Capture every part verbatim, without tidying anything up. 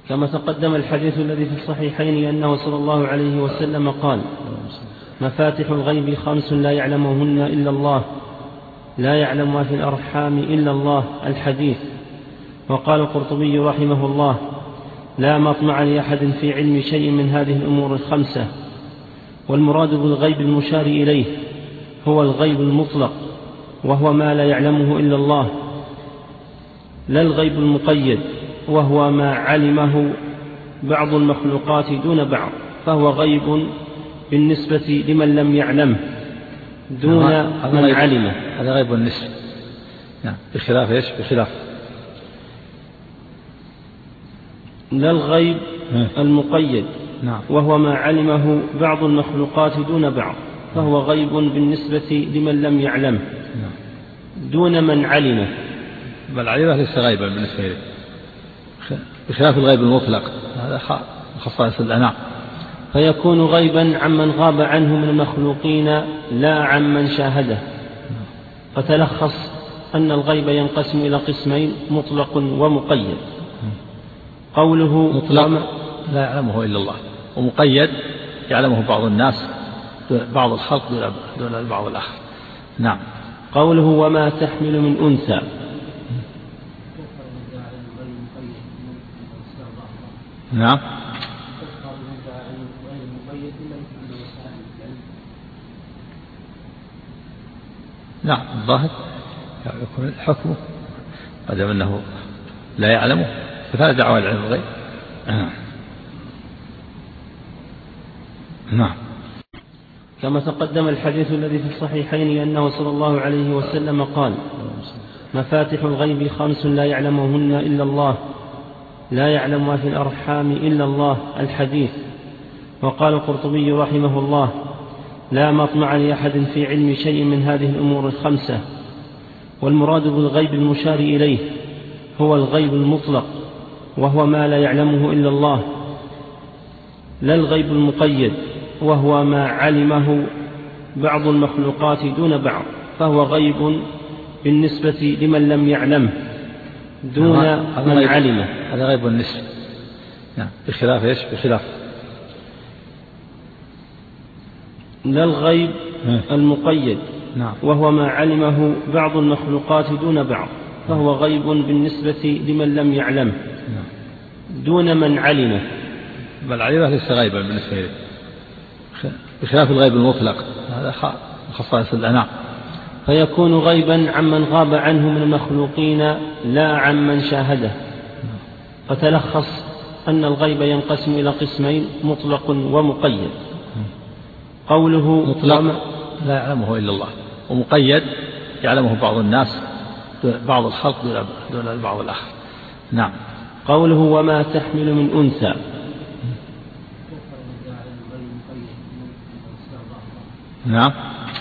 كما تقدم الحديث الذي في الصحيحين أنه صلى الله عليه وسلم قال: مفاتح الغيب خمس لا يعلمهن إلا الله، لا يعلم ما في الأرحام إلا الله، الحديث. وقال القرطبي رحمه الله: لا مطمع لأحد في علم شيء من هذه الأمور الخمسة. والمراد بالغيب المشار إليه هو الغيب المطلق، وهو ما لا يعلمه إلا الله، لا الغيب المقيد، وهو ما علمه بعض المخلوقات دون بعض، فهو غيب بالنسبة لمن لم يعلمه دون من علمه. هذا غيب النسبة، نعم، بخلاف ايش؟ بخلاف لا الغيب المقيد، نعم، وهو ما علمه بعض المخلوقات دون بعض، فهو غيب بالنسبة لمن لم يعلمه دون من علمه. بل علمه ليس غيبا بالنسبة له، بخلاف الغيب المطلق، هذا خصائص الأنام، فيكون غيبا عمن غاب عنه من المخلوقين لا عمن شاهده. فتلخص أن الغيب ينقسم إلى قسمين: مطلق ومقيد. قوله مطلق لا يعلمه إلا الله، ومقيد يعلمه بعض الناس، بعض الخلق دون البعض الآخر. نعم. قوله وما تحمل من أنثى، نعم، نعم، الظاهر يكون الحكم ما أنه لا يعلمه، فلا دعوة العلم الغيب. نعم. كما تقدم الحديث الذي في الصحيحين أنه صلى الله عليه وسلم قال: مفاتح الغيب خمس لا يعلمهن إلا الله، لا يعلم ما في الأرحام إلا الله، الحديث. وقال القرطبي رحمه الله: لا مطمع لأحد في علم شيء من هذه الأمور الخمسة. والمراد بالغيب المشار إليه هو الغيب المطلق، وهو ما لا يعلمه إلا الله، لا الغيب المقيد، وهو ما علمه بعض المخلوقات دون بعض، فهو غيب بالنسبة لمن لم يعلمه دون من علمه. هذا غيب النسبة، نعم، بخلاف ايش؟ بخلاف لا الغيب المقيد، نعم، وهو ما علمه بعض المخلوقات دون بعض، فهو غيب بالنسبة لمن لم يعلمه دون من علمه. بل علمه ليس غيبا بالنسبة له، بخلاف الغيب المطلق، هذا خصائص الأنام، فيكون غيبا عمن غاب عنه من المخلوقين لا عمن شاهده. فتلخص أن الغيب ينقسم إلى قسمين: مطلق ومقيد. قوله مطلق لا يعلمه إلا الله، ومقيد يعلمه بعض الناس، بعض الخلق دون البعض الآخر. نعم. قوله وما تحمل من أنثى، نعم،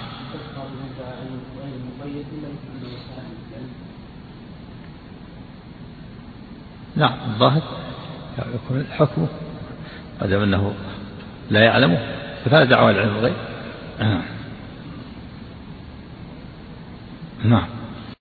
نعم، الظاهر يكون الحكم ما دام أنه لا يعلمه، فلا دعوة العلم الغيب. نعم.